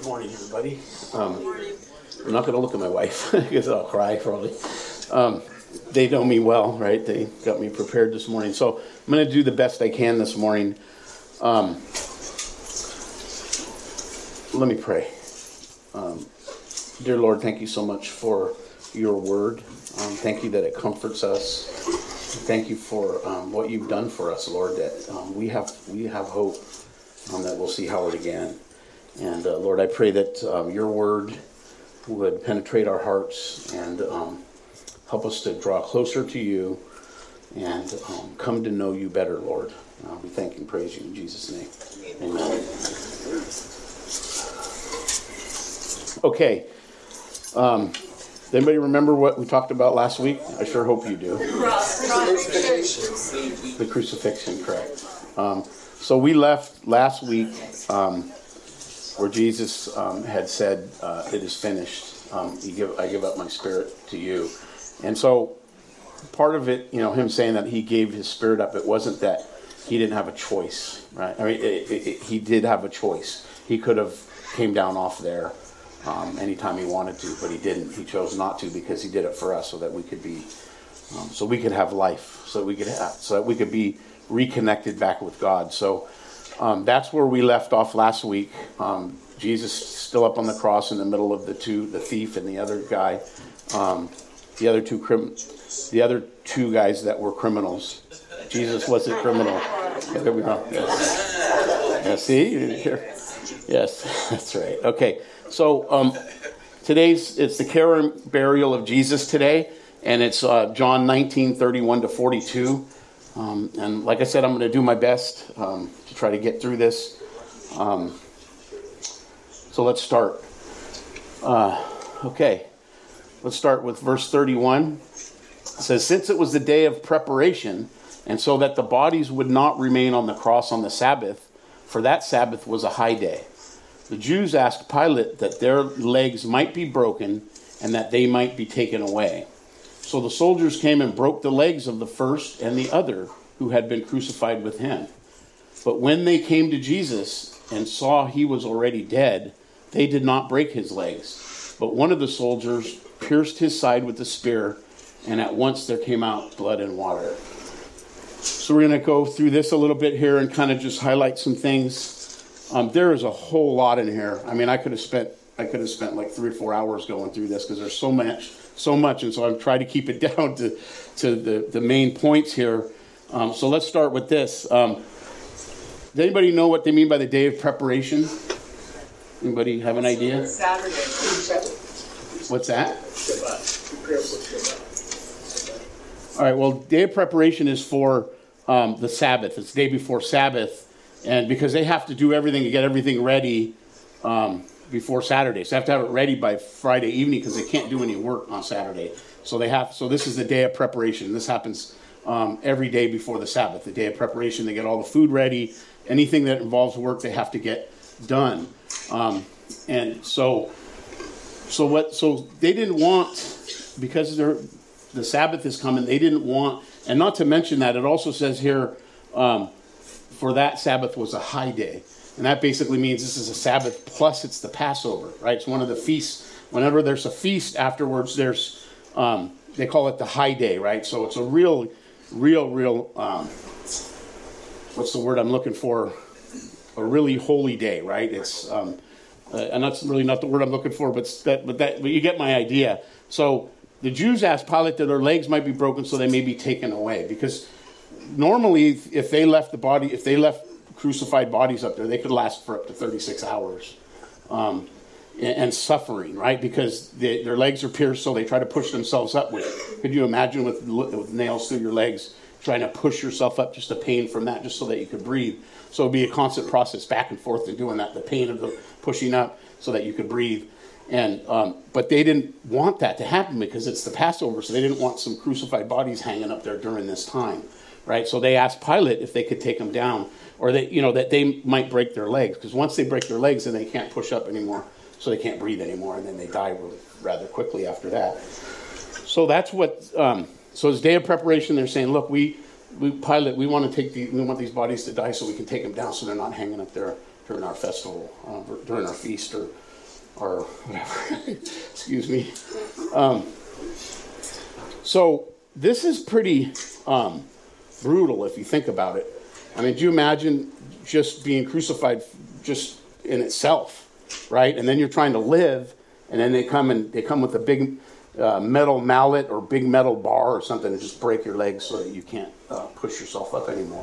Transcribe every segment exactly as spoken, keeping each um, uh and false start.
morning, everybody. Um, I'm not going to look at my wife because I'll cry probably. Um, they know me well, right? They got me prepared this morning. So I'm going to do the best I can this morning. Um, let me pray. Um, dear Lord, thank you so much for your word. Um, thank you that it comforts us. Thank you for um, what you've done for us, Lord, that um, we have we have hope um, that we'll see Howard again. And uh, Lord, I pray that um, your word would penetrate our hearts and um, help us to draw closer to you and um, come to know you better, Lord. Uh, we thank and praise you in Jesus' name. Amen. Okay. Um, does anybody remember what we talked about last week? I sure hope you do. The crucifixion, correct. Um, so we left last week um, where Jesus um, had said, uh, it is finished. Um, you give, I give up my spirit to you. And so part of it, you know, him saying that he gave his spirit up, it wasn't that he didn't have a choice, right? I mean, it, it, it, he did have a choice. He could have came down off there um, anytime he wanted to, but he didn't. He chose not to because he did it for us so that we could be, um, so we could have life, so we could have, so that we could be reconnected back with God. So um, that's where we left off last week. Um, Jesus still up on the cross in the middle of the two, the thief and the other guy, um, the other two crim, the other two guys that were criminals. Jesus wasn't criminal. There we go. Yes. Yeah, see, you didn't hear. Yes, that's right. Okay, so um, today's it's the care and burial of Jesus today, and it's uh, John nineteen thirty-one to forty-two. Um, and like I said, I'm going to do my best um, to try to get through this. Um, so let's start. Uh, okay, let's start with verse thirty-one. It says, since it was the day of preparation, and so that the bodies would not remain on the cross on the Sabbath, for that Sabbath was a high day, the Jews asked Pilate that their legs might be broken and that they might be taken away. So the soldiers came and broke the legs of the first and the other who had been crucified with him. But when they came to Jesus and saw he was already dead, they did not break his legs. But one of the soldiers pierced his side with a spear, and at once there came out blood and water. So we're going to go through this a little bit here and kind of just highlight some things. Um, there is a whole lot in here. I mean, I could have spent I could have spent like three or four hours going through this because there's so much, so much, and so I'm trying to keep it down to to the, the main points here. Um, so let's start with this. Um, does anybody know what they mean by the day of preparation? Anybody have an idea? Saturday. What's that? All right, well, day of preparation is for um, the Sabbath. It's the day before Sabbath. And because they have to do everything to get everything ready um, before Saturday. So they have to have it ready by Friday evening because they can't do any work on Saturday. So they have. So this is the day of preparation. This happens um, every day before the Sabbath. The day of preparation, they get all the food ready. Anything that involves work, they have to get done. Um, and so, so what? So they didn't want, because they're, the Sabbath is coming, they didn't want, and not to mention that it also says here, um, for that Sabbath was a high day. And that basically means this is a Sabbath plus it's the Passover, right? It's one of the feasts. Whenever there's a feast afterwards, there's, um, they call it the high day, right? So it's a real, real, real, um, what's the word I'm looking for? A really holy day, right? It's, um, uh, and that's really not the word I'm looking for, but that, but that, but you get my idea. So the Jews asked Pilate that their legs might be broken so they may be taken away, because normally, if they left the body, if they left crucified bodies up there, they could last for up to thirty-six hours, um, and, and suffering, right? Because they, their legs are pierced, so they try to push themselves up. With, could you imagine with, with nails through your legs, trying to push yourself up, just the pain from that, just so that you could breathe? So it'd be a constant process back and forth and doing that, the pain of the pushing up, so that you could breathe. And um, but they didn't want that to happen because it's the Passover, so they didn't want some crucified bodies hanging up there during this time. Right, so they asked Pilate if they could take them down, or that you know that they might break their legs, because once they break their legs, then they can't push up anymore, so they can't breathe anymore, and then they die really, rather quickly after that. So that's what. Um, so it's day of preparation. They're saying, look, we, we Pilate, we want to take the, we want these bodies to die, so we can take them down, so they're not hanging up there during our festival, uh, during our feast, or or whatever. Excuse me. Um, so this is pretty um, brutal if you think about it. I mean, do you imagine just being crucified just in itself, right? And then you're trying to live, and then they come and they come with a big uh, metal mallet or big metal bar or something and just break your legs so that you can't uh, push yourself up anymore.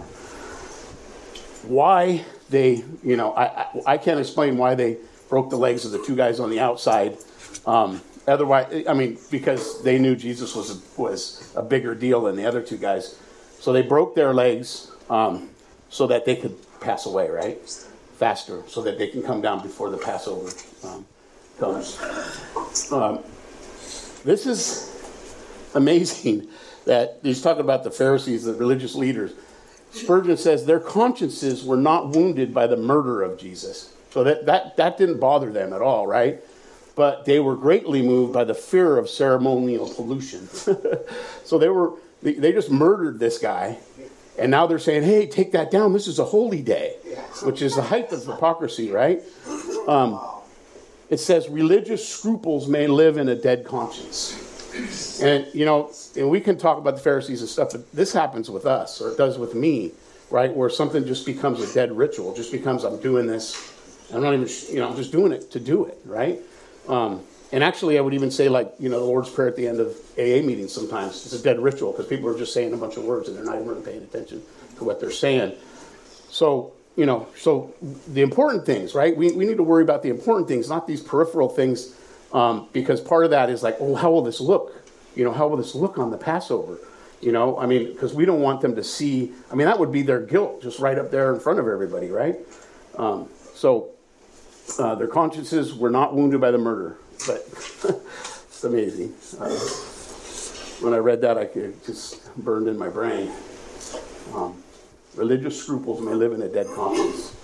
Why they, you know, I, I I can't explain why they broke the legs of the two guys on the outside. Um, otherwise, I mean, because they knew Jesus was a, was a bigger deal than the other two guys, so they broke their legs um, so that they could pass away, right? Faster, so that they can come down before the Passover um, comes. Um, this is amazing that he's talking about the Pharisees, the religious leaders. Spurgeon says their consciences were not wounded by the murder of Jesus. So that, that, that didn't bother them at all, right? But they were greatly moved by the fear of ceremonial pollution. So they were they, they just murdered this guy. And now they're saying, hey, take that down. This is a holy day, which is the height of hypocrisy, right? Um, it says religious scruples may live in a dead conscience. And, you know, and we can talk about the Pharisees and stuff, but this happens with us, or it does with me, right? Where something just becomes a dead ritual, just becomes I'm doing this. I'm not even, you know, I'm just doing it to do it, right? Um, and actually, I would even say, like, you know, the Lord's Prayer at the end of A A meetings sometimes, it's a dead ritual because people are just saying a bunch of words and they're not even really paying attention to what they're saying. So, you know, so the important things, right? We, we need to worry about the important things, not these peripheral things, um, because part of that is like, oh, how will this look? You know, how will this look on the Passover? You know, I mean, because we don't want them to see, I mean, that would be their guilt just right up there in front of everybody, right? Um, so uh, their consciences were not wounded by the murder, but it's amazing. Uh, when I read that, I could, it just burned in my brain. Um, religious scruples may live in a dead conscience.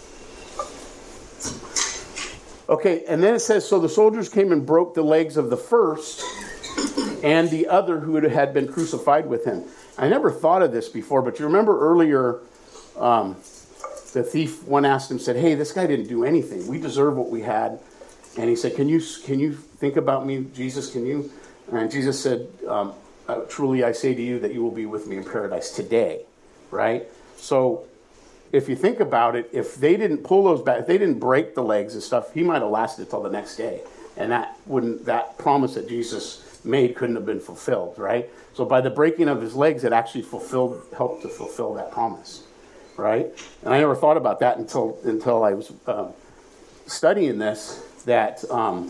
Okay, and then it says, so the soldiers came and broke the legs of the first and the other who had been crucified with him. I never thought of this before, but you remember earlier, um, the thief, one asked him, said, hey, this guy didn't do anything. We deserve what we had. And he said, can you can you think about me, Jesus? Can you? And Jesus said, um, truly I say to you that you will be with me in paradise today, right? So if you think about it, if they didn't pull those back, if they didn't break the legs and stuff, he might have lasted till the next day. And that wouldn't that promise that Jesus made couldn't have been fulfilled, right? So by the breaking of his legs, it actually fulfilled, helped to fulfill that promise, right? And I never thought about that until until I was uh, studying this, that um,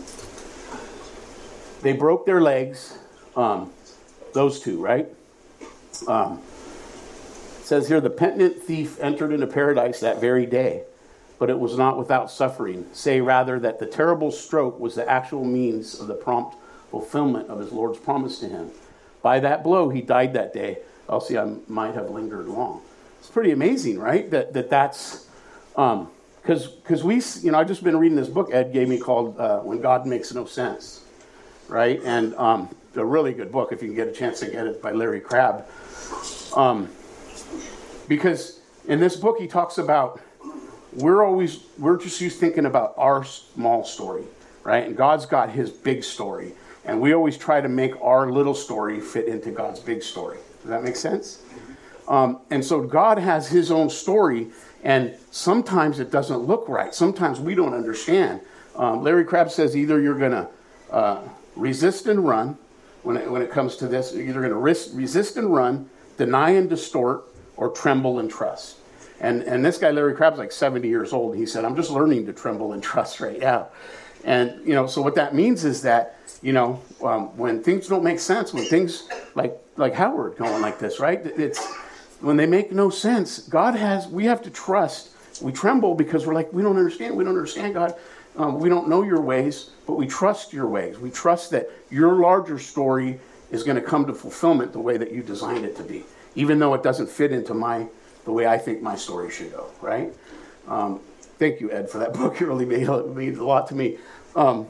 they broke their legs, um, those two, right? Um, it says here, the penitent thief entered into paradise that very day, but it was not without suffering. Say rather that the terrible stroke was the actual means of the prompt fulfillment of his Lord's promise to him. By that blow, he died that day, else he might have lingered long. It's pretty amazing, right? That, that that's, um, because because we, you know, I've just been reading this book Ed gave me called uh, When God Makes No Sense, right? And um, a really good book, if you can get a chance to get it, by Larry Crabb. Um, because in this book, he talks about, we're always, we're just used thinking about our small story, right? And God's got his big story. And we always try to make our little story fit into God's big story. Does that make sense? Um, and so God has his own story, and sometimes it doesn't look right. Sometimes we don't understand. Um, Larry Crabb says either you're going to uh, resist and run when it, when it comes to this, you're either going to res- resist and run, deny and distort, or tremble and trust. And and this guy, Larry Crabb's like seventy years old. And he said, I'm just learning to tremble and trust right now. And, you know, so what that means is that, you know, um, when things don't make sense, when things like like Howard going like this, right? It's when they make no sense, God has, we have to trust. We tremble because we're like, we don't understand. We don't understand, God. Um, we don't know your ways, but we trust your ways. We trust that your larger story is going to come to fulfillment the way that you designed it to be, even though it doesn't fit into my the way I think my story should go, right? Um, thank you, Ed, for that book. It really made, made a lot to me. Um,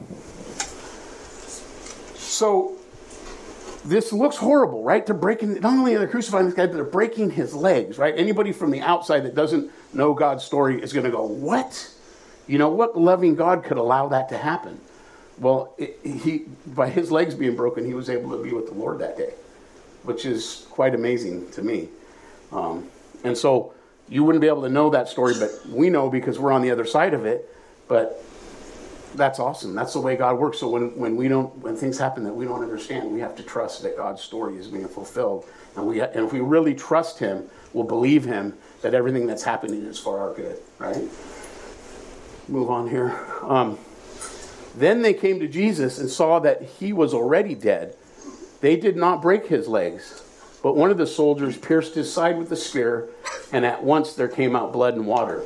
so this looks horrible, right? They're breaking, not only are they crucifying this guy, but they're breaking his legs, right? Anybody from the outside that doesn't know God's story is going to go, what? You know, what loving God could allow that to happen? Well, it, he by his legs being broken, he was able to be with the Lord that day, which is quite amazing to me. Um, and so you wouldn't be able to know that story, but we know because we're on the other side of it. But that's awesome. That's the way God works. So when, when we don't, when things happen that we don't understand, we have to trust that God's story is being fulfilled. And we, and if we really trust him, we'll believe him that everything that's happening is for our good, right? Move on here. Um, then they came to Jesus and saw that he was already dead. They did not break his legs, but one of the soldiers pierced his side with a spear, and at once there came out blood and water.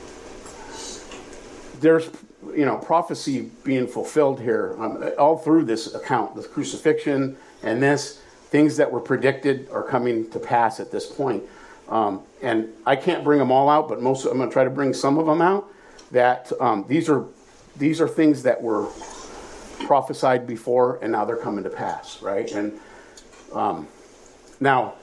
There's, you know, prophecy being fulfilled here um, all through this account. The crucifixion and this, things that were predicted are coming to pass at this point. Um, and I can't bring them all out, but most I'm going to try to bring some of them out. That um, these are these are things that were prophesied before, and now they're coming to pass, right? And um, now,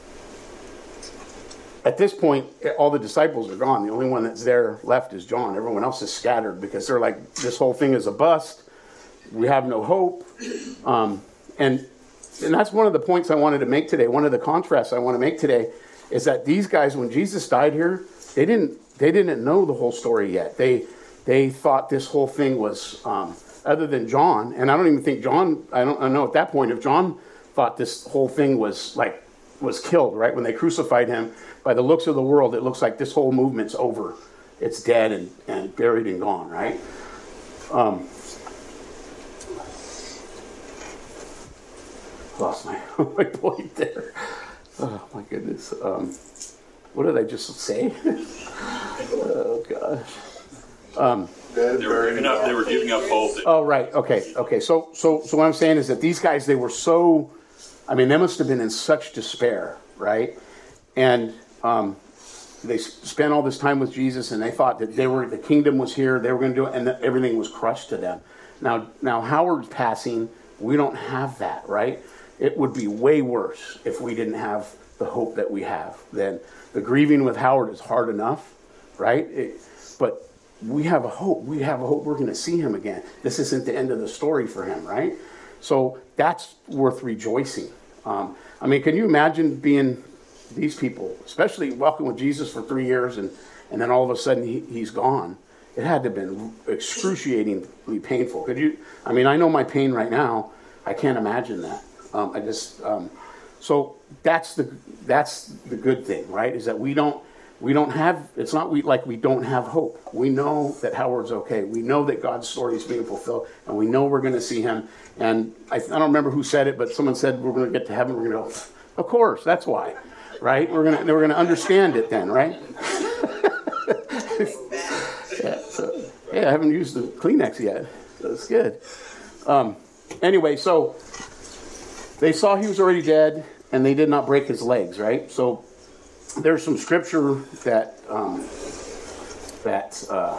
at this point, all the disciples are gone. The only one that's there left is John. Everyone else is scattered because they're like, this whole thing is a bust. We have no hope. Um, and and that's one of the points I wanted to make today. One of the contrasts I want to make today is that these guys, when Jesus died here, they didn't they didn't know the whole story yet. They they thought this whole thing was, um, other than John, and I don't even think John, I don't I know at that point if John thought this whole thing was like, was killed, right? When they crucified him, by the looks of the world, it looks like this whole movement's over. It's dead and, and buried and gone, right? Um, lost my, my point there. Oh, my goodness. Um, what did I just say? Oh, gosh. Um, they were giving up. They were giving up hope. Oh, right. Okay. Okay. So, so, so what I'm saying is that these guys, they were so, I mean, they must have been in such despair, right? And um, they spent all this time with Jesus, and they thought that they were the kingdom was here, they were going to do it, and that everything was crushed to them. Now, now Howard's passing. We don't have that, right? It would be way worse if we didn't have the hope that we have. Then the grieving with Howard is hard enough, right? It, but we have a hope. We have a hope we're going to see him again. This isn't the end of the story for him, right? So that's worth rejoicing. Um, I mean, can you imagine being these people, especially walking with Jesus for three years and, and then all of a sudden he, he's gone? It had to have been excruciatingly painful. Could you? I mean, I know my pain right now. I can't imagine that. Um, I just um, so that's the that's the good thing, right? Is that we don't we don't have. It's not we like we don't have hope. We know that Howard's okay. We know that God's story is being fulfilled, and we know we're going to see him. And I, I don't remember who said it, but someone said we're going to get to heaven. We're going to go. Of course, that's why, right? We're gonna we're gonna understand it then, right? yeah. So yeah, I haven't used the Kleenex yet. That's good. Um, anyway, so they saw he was already dead, and they did not break his legs, right? So there's some scripture that um, that uh,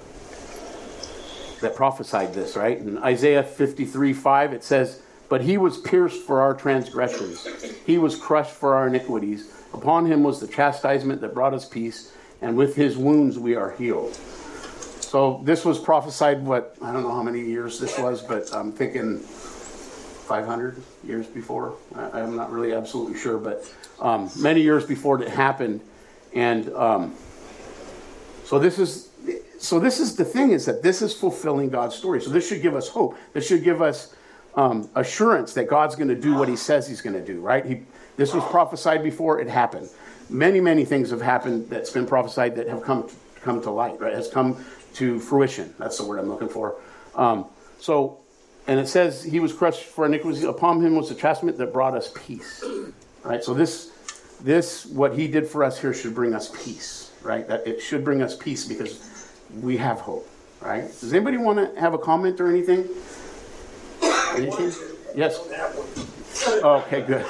that prophesied this, right? In Isaiah fifty-three five, it says, "But he was pierced for our transgressions, he was crushed for our iniquities. Upon him was the chastisement that brought us peace, and with his wounds we are healed." So this was prophesied, what, I don't know how many years this was, but I'm thinking five hundred years before. I, I'm not really absolutely sure, but um, many years before it happened. And um, so this is so this is the thing, is that this is fulfilling God's story. So this should give us hope. This should give us um, assurance that God's going to do what he says he's going to do, right? He, this was prophesied before it happened. Many, many things have happened that's been prophesied that have come to, come to light, right? Has come to fruition. That's the word I'm looking for. Um, so, and it says he was crushed for iniquity. Upon him was the chastisement that brought us peace. Right? So this, this, what he did for us here should bring us peace, right? That it should bring us peace because we have hope, right? Does anybody want to have a comment or anything? Anything? Yes? Okay, good.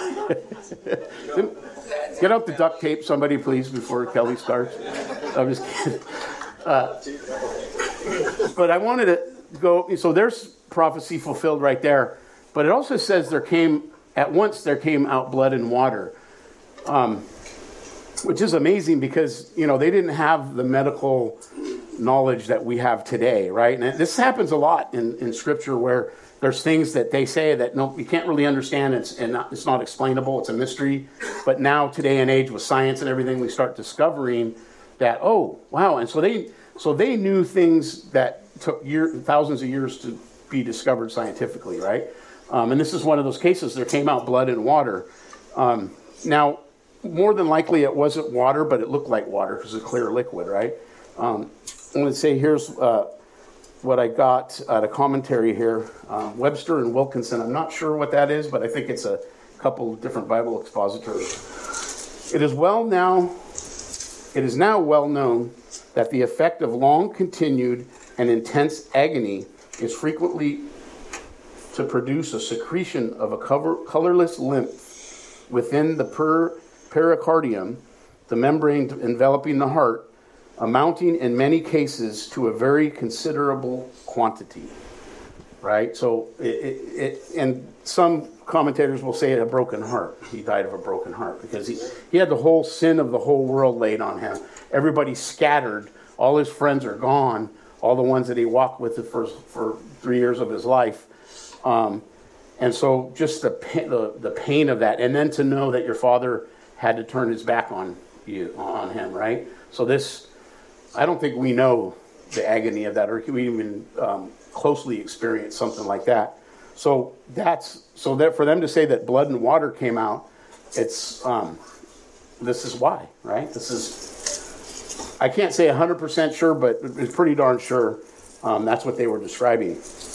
Get out the duct tape, somebody, please, before Kelly starts. I'm just kidding. Uh, but I wanted to go, so there's prophecy fulfilled right there. But it also says there came, at once there came out blood and water. Um, which is amazing because, you know, they didn't have the medical knowledge that we have today, right? And this happens a lot in, in Scripture where there's things that they say that no, you can't really understand. It's and not, it's not explainable. It's a mystery. But now, today and age, with science and everything, we start discovering that. Oh, wow! And so they so they knew things that took year, thousands of years to be discovered scientifically, right? Um, and this is one of those cases. There came out blood and water. Um, now, more than likely, it wasn't water, but it looked like water because it's a clear liquid, right? Um, I'm going to say here's. Uh, what I got at a commentary here, um, Webster and Wilkinson. I'm not sure what that is, but I think it's a couple of different Bible expositors. It is well now, it is now well known that the effect of long continued and intense agony is frequently to produce a secretion of a cover, colorless lymph within the per, pericardium, the membrane enveloping the heart, amounting in many cases to a very considerable quantity, right? So, it, it, it, and some commentators will say a broken heart. He died of a broken heart because he, he had the whole sin of the whole world laid on him. Everybody's scattered. All his friends are gone. All the ones that he walked with for, for three years of his life. Um, and so just the, the the pain of that. And then to know that your father had to turn his back on you, on him, right? So this... I don't think we know the agony of that, or we even um, closely experience something like that. So that's so that for them to say that blood and water came out, it's um, this is why, right? This is I can't say one hundred percent sure, but it's pretty darn sure um, that's what they were describing.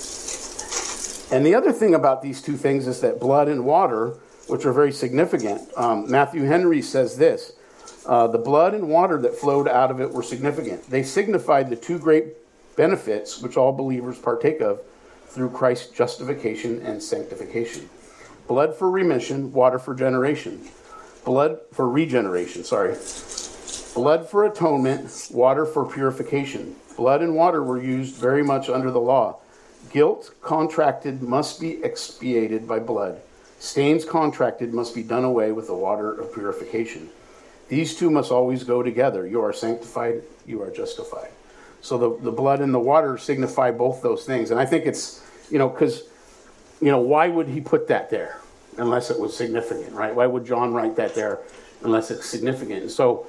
And the other thing about these two things is that blood and water, which are very significant. Um, Matthew Henry says this. Uh, the blood and water that flowed out of it were significant. They signified the two great benefits which all believers partake of through Christ's justification and sanctification. Blood for remission, water for generation. Blood for regeneration, sorry. Blood for atonement, water for purification. Blood and water were used very much under the law. Guilt contracted must be expiated by blood. Stains contracted must be done away with the water of purification. These two must always go together. You are sanctified, you are justified. So the, the blood and the water signify both those things. And I think it's, you know, because, you know, why would he put that there unless it was significant, right? Why would John write that there unless it's significant? And so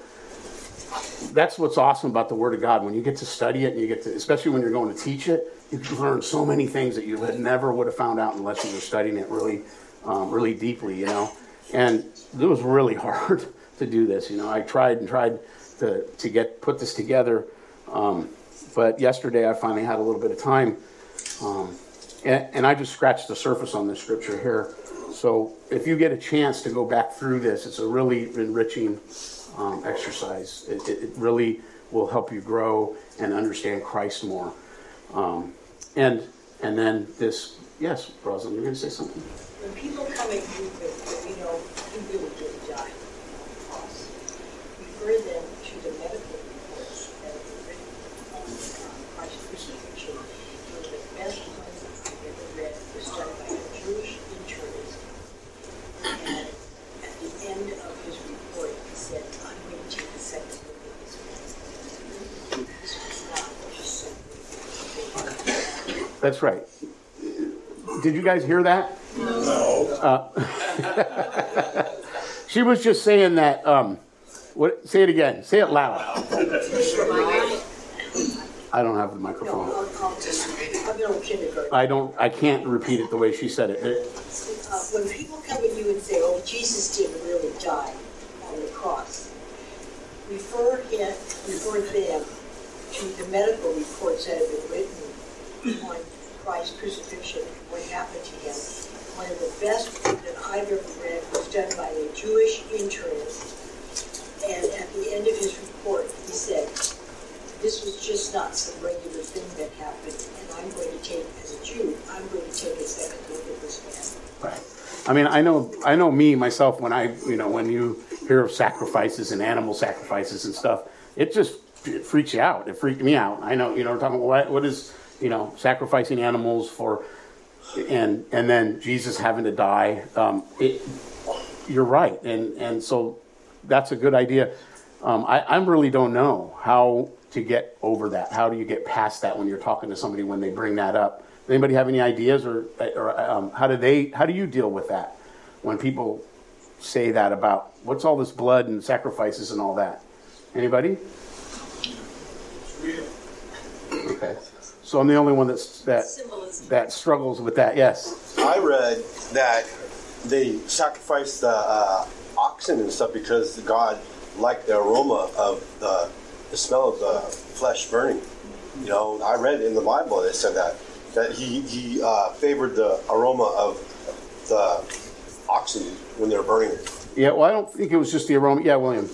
that's what's awesome about the Word of God. When you get to study it and you get to, especially when you're going to teach it, you can learn so many things that you would never would have found out unless you were studying it really, um, really deeply, you know. And it was really hard to do this, you know. I tried and tried to to get put this together, um, but yesterday I finally had a little bit of time, um, and, and I just scratched the surface on this scripture here. So if you get a chance to go back through this, it's a really enriching um, exercise. It, it, it really will help you grow and understand Christ more. Um, and and then this, yes, Rosalind, you're going to say something? When people come at you with, you know, you really did die. Refer them to the medical reports that have been written on Christ's crucifixion. One of the best ones I've ever read was done by a Jewish internist. And at the end of his report, he said, I'm going to take a second look at this. This was not just something. That's right. Did you guys hear that? No. Uh, she was just saying that. Um, What? Say it again. Say it loud. I don't have the microphone. No, I'll, I'll, I'll kindergarten. I don't. I can't repeat it the way she said it. Uh, when people come at you and say, "Oh, Jesus didn't really die on the cross," refer him, refer them to the medical reports that have been written on Christ's crucifixion, what happened to him. One of the best that I've ever read was done by a Jewish internist. And at the end of his report, he said, this was just not some regular thing that happened, and I'm going to take, as a Jew, I'm going to take a second look at this man. Right. I mean, I know, I know me myself. When I, you know, when you hear of sacrifices and animal sacrifices and stuff, it just it freaks you out. It freaked me out. I know, you know, we're talking about what, what is, you know, sacrificing animals for, and and then Jesus having to die. Um, it, you're right, and and so that's a good idea. Um, I, I really don't know how to get over that? How do you get past that when you're talking to somebody when they bring that up? Does anybody have any ideas, or, or um, how do they? How do you deal with that when people say that about what's all this blood and sacrifices and all that? Anybody? Okay, so I'm the only one that's that that struggles with that. Yes, I read that they sacrificed the uh, oxen and stuff because God liked the aroma of the the smell of the flesh burning. You know, I read in the Bible it said that that he he uh, favored the aroma of the oxen when they're burning it. Yeah, well, I don't think it was just the aroma. Yeah, William.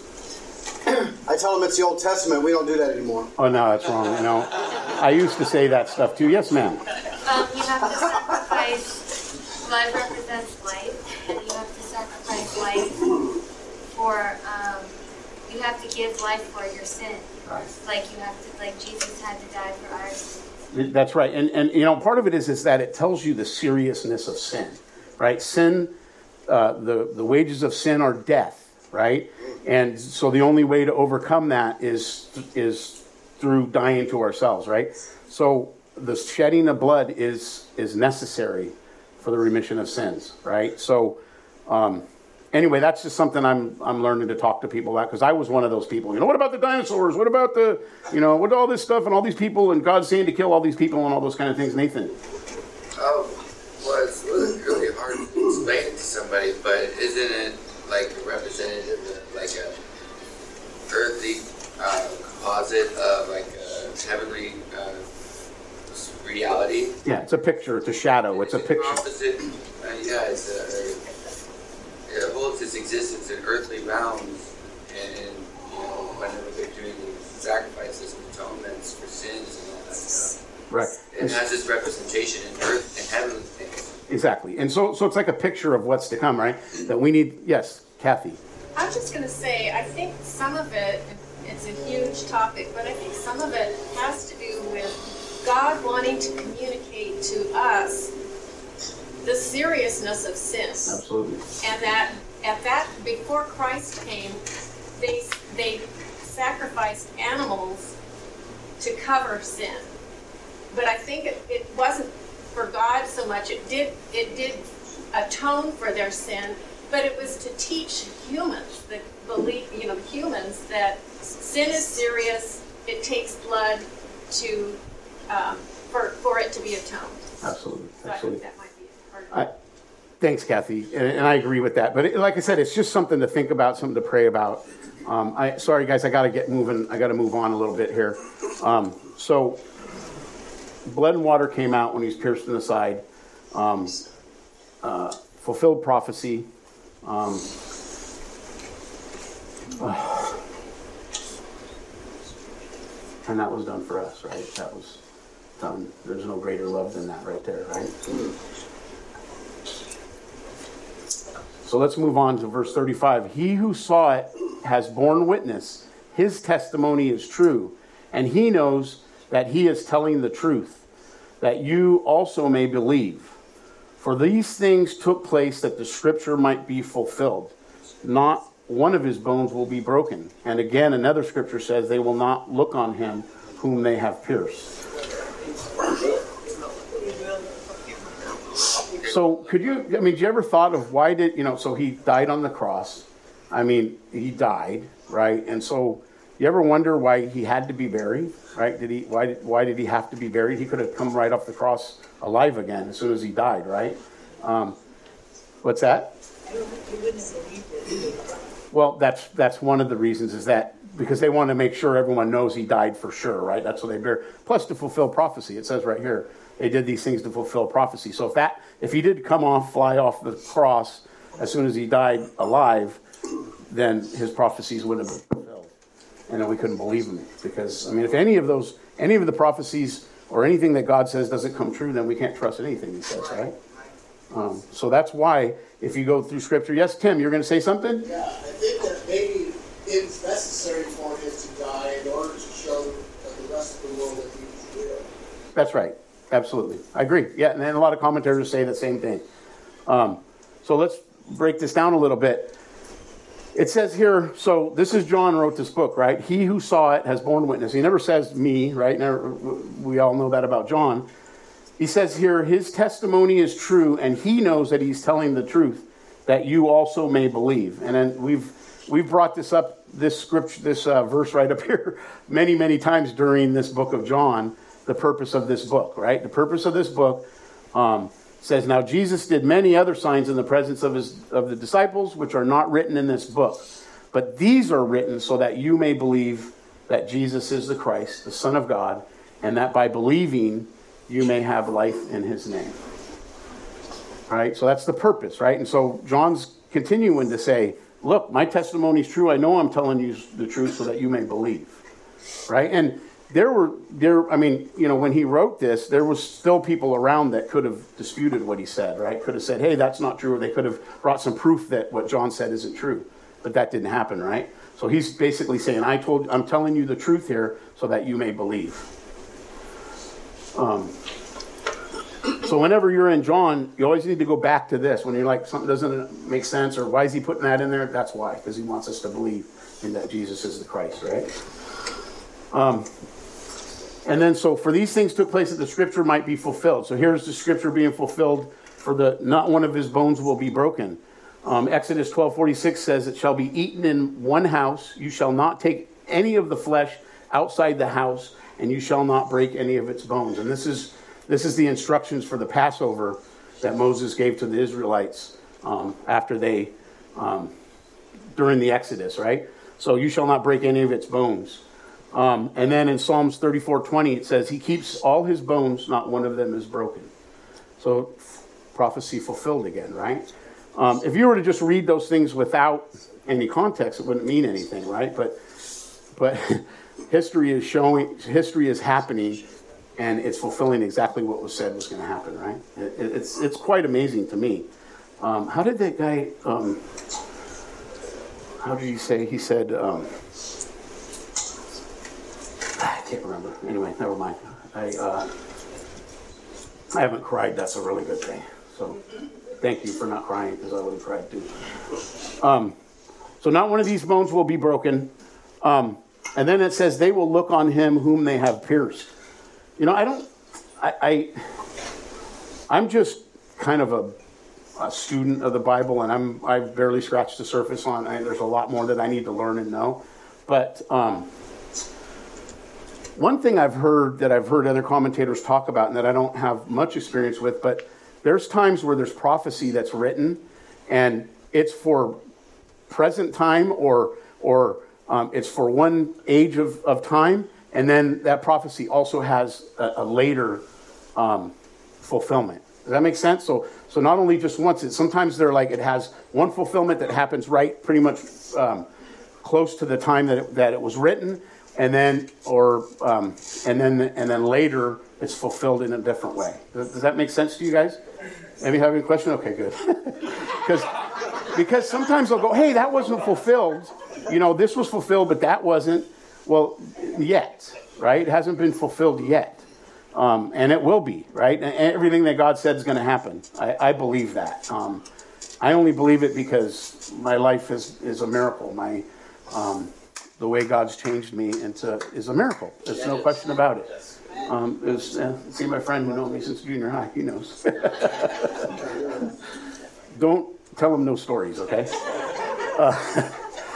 I tell them it's the Old Testament. We don't do that anymore. Oh, no, that's wrong. You know, I used to say that stuff too. Yes, ma'am. Um, you have to sacrifice. Blood represents life, and you have to sacrifice life for. Um, you have to give life for your sin. Right. Like you have to, like Jesus had to die for our sins. That's right, and and you know, part of it is is that it tells you the seriousness of sin, right? Sin, uh, the the wages of sin are death. Right, and so the only way to overcome that is is through dying to ourselves. Right, so the shedding of blood is is necessary for the remission of sins. Right, so um, anyway, that's just something I'm I'm learning to talk to people about, because I was one of those people. You know, what about the dinosaurs? What about the you know what all this stuff and all these people and God saying to kill all these people and all those kind of things. Nathan. Oh, well, it's really, really hard to explain to somebody, but isn't it like a representative of like a earthly uh, composite of like a heavenly uh, reality? Yeah, it's a picture. It's a shadow. It's a picture. Opposite, uh, yeah, it's a, it holds its existence in earthly realms, and you know whenever they're doing these sacrifices and atonements for sins and all that stuff, right? It has this representation in earth and heavenly things. Exactly. And so so it's like a picture of what's to come, right? That we need, yes, Kathy. I was just going to say, I think some of it, it's a huge topic, but I think some of it has to do with God wanting to communicate to us the seriousness of sin. Absolutely. And that at that, before Christ came, they they sacrificed animals to cover sin. But I think it, it wasn't for God so much. It did it did atone for their sin, but it was to teach humans, the believe you know humans, that sin is serious. It takes blood to um, for for it to be atoned. Absolutely, So absolutely. I think that might be part of it. I, thanks, Kathy, and, and I agree with that. But it, like I said, it's just something to think about, something to pray about. Um, I sorry guys, I got to get moving. I got to move on a little bit here. Um, so. Blood and water came out when he was pierced in the side. Um, uh, fulfilled prophecy. Um, uh, and that was done for us, right? That was done. There's no greater love than that right there, right? So let's move on to verse thirty-five. He who saw it has borne witness. His testimony is true. And he knows that he is telling the truth, that you also may believe. For these things took place that the scripture might be fulfilled. Not one of his bones will be broken. And again, another scripture says they will not look on him whom they have pierced. So could you, I mean, did you ever thought of why did, you know, so he died on the cross. I mean, he died, right? And so you ever wonder why he had to be buried? Right? Did he? Why did? Why did he have to be buried? He could have come right off the cross alive again as soon as he died, right? Um, what's that? Well, that's that's one of the reasons is that because they want to make sure everyone knows he died for sure, right? That's what they bear. Plus, to fulfill prophecy, it says right here they did these things to fulfill prophecy. So if that if he did come off, fly off the cross as soon as he died alive, then his prophecies wouldn't have been fulfilled. And then we couldn't believe him because, I mean, if any of those, any of the prophecies or anything that God says doesn't come true, then we can't trust anything he says, right? Um, so that's why, if you go through Scripture, yes, Tim, you're going to say something? Yeah, I think that maybe it's necessary for him to die in order to show the rest of the world that he was real. That's right. Absolutely. I agree. Yeah, and then a lot of commentators say the same thing. Um, so let's break this down a little bit. it says here, so this is John wrote this book, right? He who saw it has borne witness. He never says me, right? Never, we all know that about John. He says here, his testimony is true, and he knows that he's telling the truth, that you also may believe. And then we've we've brought this up, this scripture, this uh, verse right up here, many, many times during this book of John. The purpose of this book, right? The purpose of this book um, says, now Jesus did many other signs in the presence of his of the disciples, which are not written in this book, but these are written so that you may believe that Jesus is the Christ, the Son of God, and that by believing you may have life in his name. Right? So that's the purpose, right? And so John's continuing to say, look, my testimony is true. I know I'm telling you the truth so that you may believe. Right? And there were, there. I mean, you know, when he wrote this, there was still people around that could have disputed what he said, right? Could have said, hey, that's not true. Or they could have brought some proof that what John said isn't true. But that didn't happen, right? So he's basically saying, I told, I'm telling you the truth here so that you may believe. Um. So whenever you're in John, you always need to go back to this. When you're like, something doesn't make sense, or why is he putting that in there? That's why, because he wants us to believe in that Jesus is the Christ, right? Um, and then, so for these things took place that the scripture might be fulfilled. So here's the scripture being fulfilled for the, not one of his bones will be broken. Um, Exodus twelve forty-six says, it shall be eaten in one house. You shall not take any of the flesh outside the house, and you shall not break any of its bones. And this is This is the instructions for the Passover that Moses gave to the Israelites um, after they, um, during the Exodus, right? So you shall not break any of its bones. Um, and then in Psalms thirty-four twenty, it says, he keeps all his bones, not one of them is broken. So prophecy fulfilled again, right? Um, if you were to just read those things without any context, it wouldn't mean anything, right? But, but history is showing, history is happening, and it's fulfilling exactly what was said was going to happen, right? It, it's it's quite amazing to me. Um, how did that guy? Um, how did he say? He said, um, I can't remember. Anyway, never mind. I uh, I haven't cried. That's a really good thing. So thank you for not crying, because I would have cried too. Um, so not one of these bones will be broken. Um, and then it says they will look on him whom they have pierced. You know, I don't, I, I, I'm just kind of a, a student of the Bible, and I'm, I've barely scratched the surface on, I, there's a lot more that I need to learn and know. But um, one thing I've heard that I've heard other commentators talk about, and that I don't have much experience with, but there's times where there's prophecy that's written, and it's for present time, or, or um, it's for one age of, of time. And then that prophecy also has a, a later um, fulfillment. Does that make sense? So, so not only just once, it sometimes they're like it has one fulfillment that happens right, pretty much um, close to the time that it, that it was written, and then or um, and then and then later it's fulfilled in a different way. Does, does that make sense to you guys? Maybe have any question? Okay, good. Because because sometimes they'll go, hey, that wasn't fulfilled. You know, this was fulfilled, but that wasn't. Well, yet, right? It hasn't been fulfilled yet. Um, and it will be, right? And everything that God said is going to happen. I, I believe that. Um, I only believe it because my life is, is a miracle. My um, the way God's changed me into is a miracle. There's no question about it. Um, was, uh, see my friend who knows me since junior high. He knows. Don't tell him no stories, okay? Uh,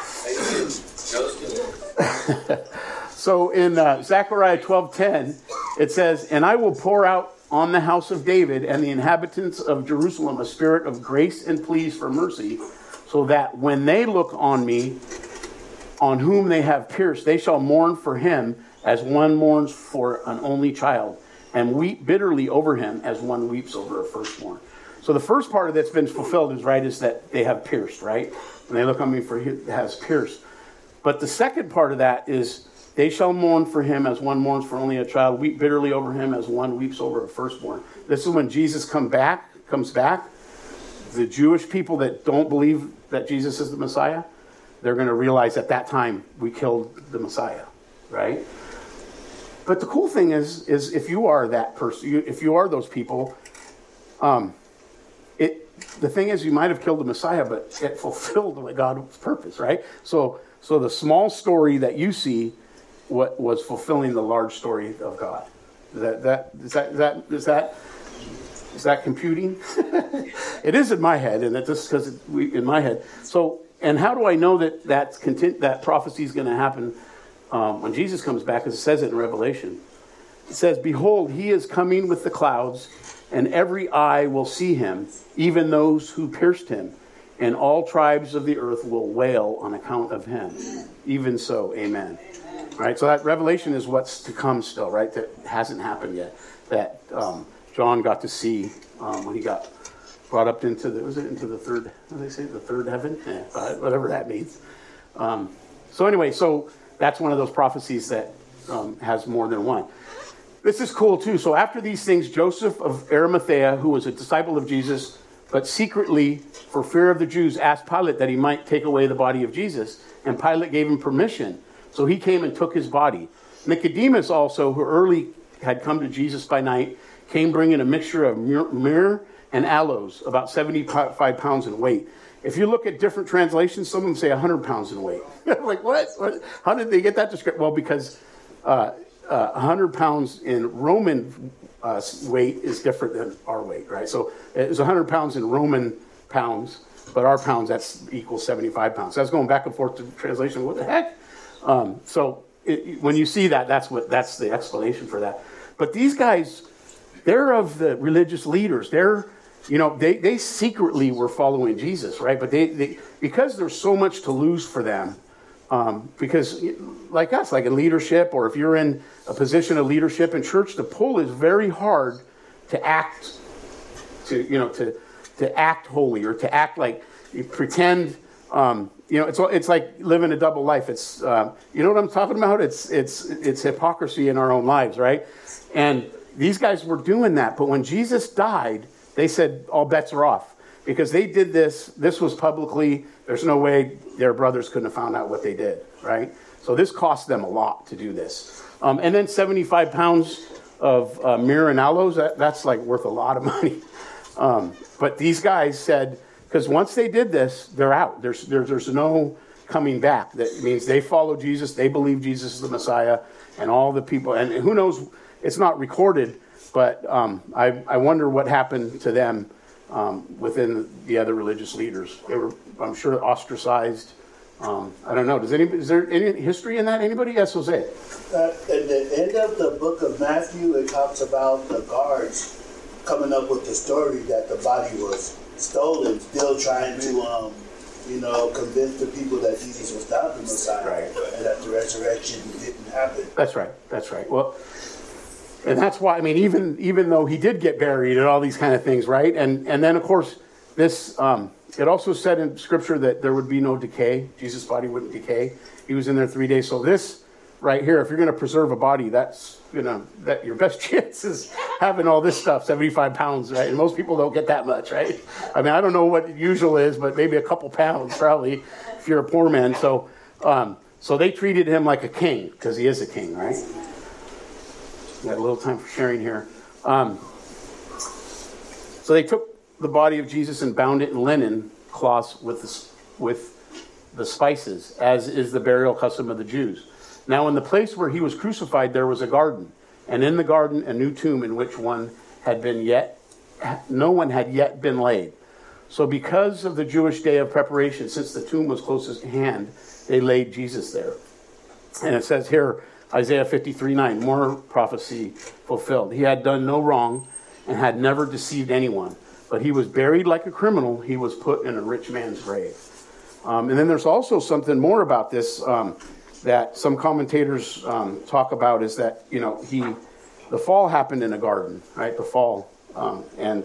So in uh, Zechariah twelve ten, it says, and I will pour out on the house of David and the inhabitants of Jerusalem a spirit of grace and pleas for mercy, so that when they look on me, on whom they have pierced, they shall mourn for him as one mourns for an only child, and weep bitterly over him as one weeps over a firstborn. So the first part of that's been fulfilled is right is that they have pierced, right? When they look on me, for he has pierced. But the second part of that is, they shall mourn for him as one mourns for only a child, weep bitterly over him as one weeps over a firstborn. This is when Jesus come back, comes back. The Jewish people that don't believe that Jesus is the Messiah, they're going to realize at that time we killed the Messiah, right? But the cool thing is, is if you are that person, if you are those people, um, it, the thing is, you might have killed the Messiah, but it fulfilled God's purpose, right? So, so the small story that you see, what was fulfilling the large story of God. Is that that is that is that is that, is that computing? It is in my head, and it's just because it, we in my head. So, and how do I know that that's content, that prophecy is going to happen um, when Jesus comes back? Because it says it in Revelation. It says, "Behold, he is coming with the clouds, and every eye will see him, even those who pierced him, and all tribes of the earth will wail on account of him. Even so, amen." Right, so that Revelation is what's to come still, right? That hasn't happened yet. That um, John got to see um, when he got brought up into the was it into the third? What do they say? The third heaven, yeah, whatever that means. Um, so anyway, so that's one of those prophecies that um, has more than one. This is cool too. So after these things, Joseph of Arimathea, who was a disciple of Jesus, but secretly, for fear of the Jews, asked Pilate that he might take away the body of Jesus, and Pilate gave him permission. So he came and took his body. Nicodemus also, who early had come to Jesus by night, came bringing a mixture of myrrh and aloes, about seventy-five pounds in weight. If you look at different translations, some of them say one hundred pounds in weight. Like, what? what? How did they get that description? Well, because uh, uh, one hundred pounds in Roman uh, weight is different than our weight, right? So it's one hundred pounds in Roman pounds, but our pounds, that's equals seventy-five pounds. So that's going back and forth to translation. What the heck? Um, so it, when you see that, that's what that's the explanation for that. But these guys, they're of the religious leaders. They're, you know, they, they secretly were following Jesus, right? But they, they because there's so much to lose for them, um, because like us, like in leadership, or if you're in a position of leadership in church, the pull is very hard to act, to you know, to to act holy, or to act like you pretend. Um, you know, it's it's like living a double life. It's uh, you know what I'm talking about. It's it's it's hypocrisy in our own lives, right? And these guys were doing that. But when Jesus died, they said all bets are off, because they did this. This was publicly. There's no way their brothers couldn't have found out what they did, right? So this cost them a lot to do this. Um, and then seventy-five pounds of uh, myrrh and aloes. That, that's like worth a lot of money. Um, but these guys said, because once they did this, they're out. There's, there's there's no coming back. That means they follow Jesus. They believe Jesus is the Messiah, and all the people. And who knows? It's not recorded, but um, I I wonder what happened to them um, within the other religious leaders. They were, I'm sure, ostracized. Um, I don't know. Does any is there any history in that? Anybody? Yes, Jose. Uh, at the end of the book of Matthew, it talks about the guards coming up with the story that the body was stolen, still trying to, um, you know, convince the people that Jesus was not the Messiah, right, and that the resurrection didn't happen. That's right. That's right. Well, and that's why, I mean, even even though he did get buried and all these kind of things, right? And and then, of course, this, um, it also said in Scripture that there would be no decay. Jesus' body wouldn't decay. He was in there three days. So this right here, if you're going to preserve a body, that's, you know, that your best chance is having all this stuff, seventy-five pounds, right? And most people don't get that much, right? I mean, I don't know what usual is, but maybe a couple pounds probably if you're a poor man. So, um, so they treated him like a king, because he is a king, right? We got a little time for sharing here. Um, so they took the body of Jesus and bound it in linen cloths with the, with the spices, as is the burial custom of the Jews. Now, in the place where he was crucified, there was a garden, and in the garden a new tomb in which one had been yet, no one had yet been laid. So because of the Jewish day of preparation, since the tomb was close at hand, they laid Jesus there. And it says here, Isaiah fifty-three nine, more prophecy fulfilled. He had done no wrong and had never deceived anyone, but he was buried like a criminal. He was put in a rich man's grave. Um, and then there's also something more about this um, that some commentators um, talk about, is that, you know, he, the fall happened in a garden, right? The fall, um, and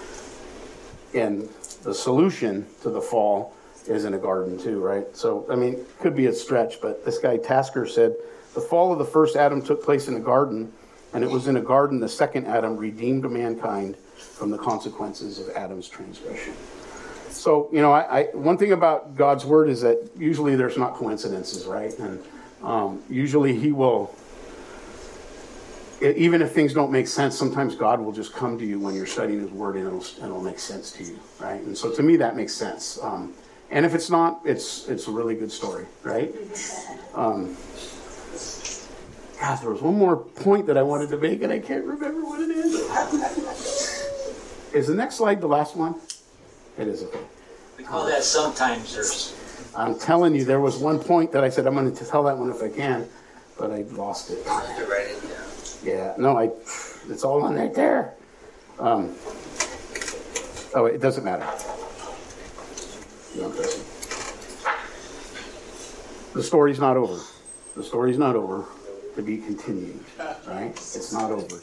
and the solution to the fall is in a garden too, right? So, I mean, could be a stretch, but this guy Tasker said, the fall of the first Adam took place in a garden, and it was in a garden the second Adam redeemed mankind from the consequences of Adam's transgression. So, you know, I, I one thing about God's word is that usually there's not coincidences, right? And um, usually he will, it, even if things don't make sense, sometimes God will just come to you when you're studying His Word, and it'll, and it'll make sense to you, right? And so to me, that makes sense. Um, and if it's not, it's it's a really good story, right? Um, God, there was one more point that I wanted to make, and I can't remember what it is. Is the next slide the last one? It is, okay. We call that sometimes there's. I'm telling you, there was one point that I said, I'm going to tell that one if I can, but I lost it. To write it down. Yeah, no, I. It's all on right there. Um, oh, it doesn't matter. No, it doesn't. The story's not over. The story's not over. To be continued, right? It's not over.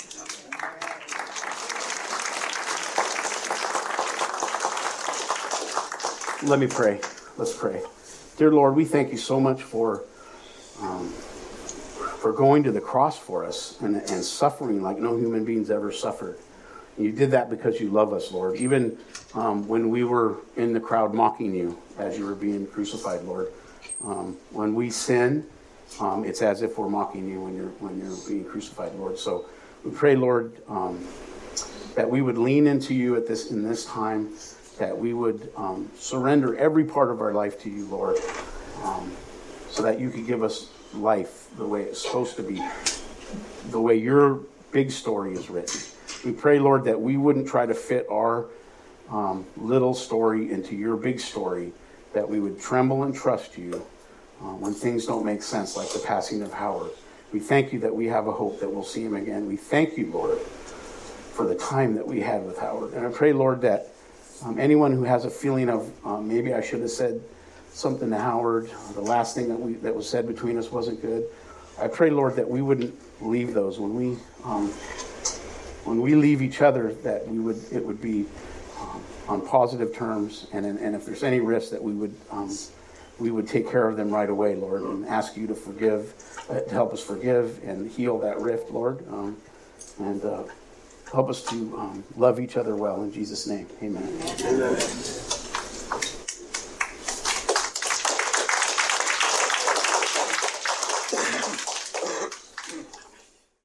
Let me pray. Let's pray. Dear Lord, we thank you so much for um, for going to the cross for us and, and suffering like no human beings ever suffered. And you did that because you love us, Lord. Even um, when we were in the crowd mocking you as you were being crucified, Lord. Um, when we sin, Um, it's as if we're mocking you when you're when you're being crucified, Lord. So we pray, Lord, um, that we would lean into you at this in this time, that we would um, surrender every part of our life to you, Lord, um, so that you could give us life the way it's supposed to be, the way your big story is written. We pray, Lord, that we wouldn't try to fit our um, little story into your big story, that we would tremble and trust you. Uh, when things don't make sense, like the passing of Howard. We thank you that we have a hope that we'll see him again. We thank you, Lord, for the time that we had with Howard. And I pray, Lord, that um, anyone who has a feeling of um, maybe I should have said something to Howard, the last thing that we that was said between us wasn't good. I pray, Lord, that we wouldn't leave those when we um, when we leave each other, that we would it would be um, on positive terms, and and if there's any risk, that we would. Um, we would take care of them right away, Lord, and ask you to forgive, uh, to help us forgive and heal that rift, Lord, um, and uh, help us to um, love each other well. In Jesus' name, amen. Amen.